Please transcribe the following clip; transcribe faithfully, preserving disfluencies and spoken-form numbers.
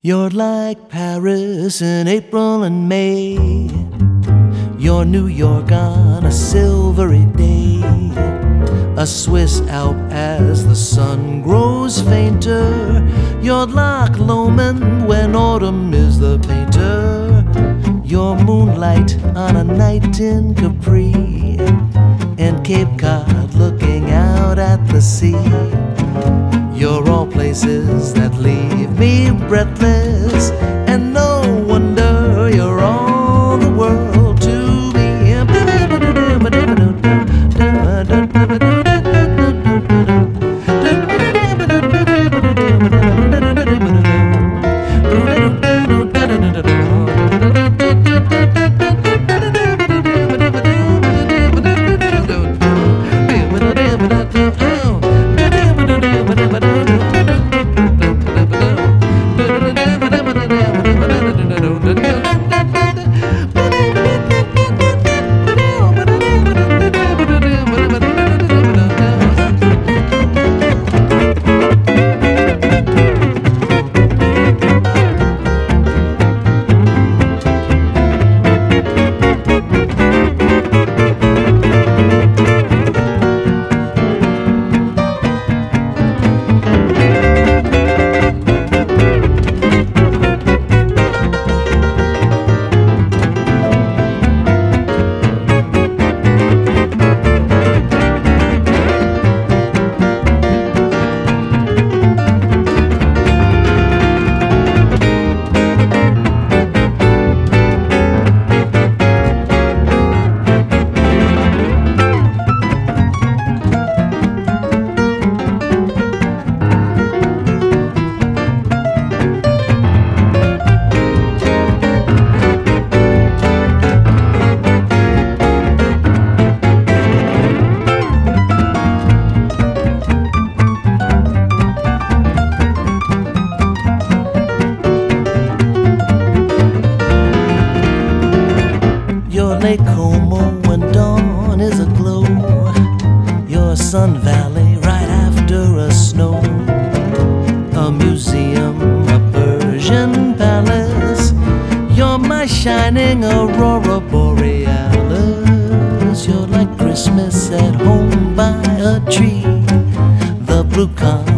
You're like Paris in April and May. You're New York on a silvery day. A Swiss Alp as the sun grows fainter. You're Loch Lomond when autumn is the painter. You're moonlight on a night in Capri, and Cape Cod looking out at the sea. You're all places that leave me breathless, and no wonder you're all the world to me. Lake Como when dawn is aglow. Your Sun Valley right after a snow. A museum, a Persian palace. You're my shining aurora borealis. You're like Christmas at home by a tree. The blue con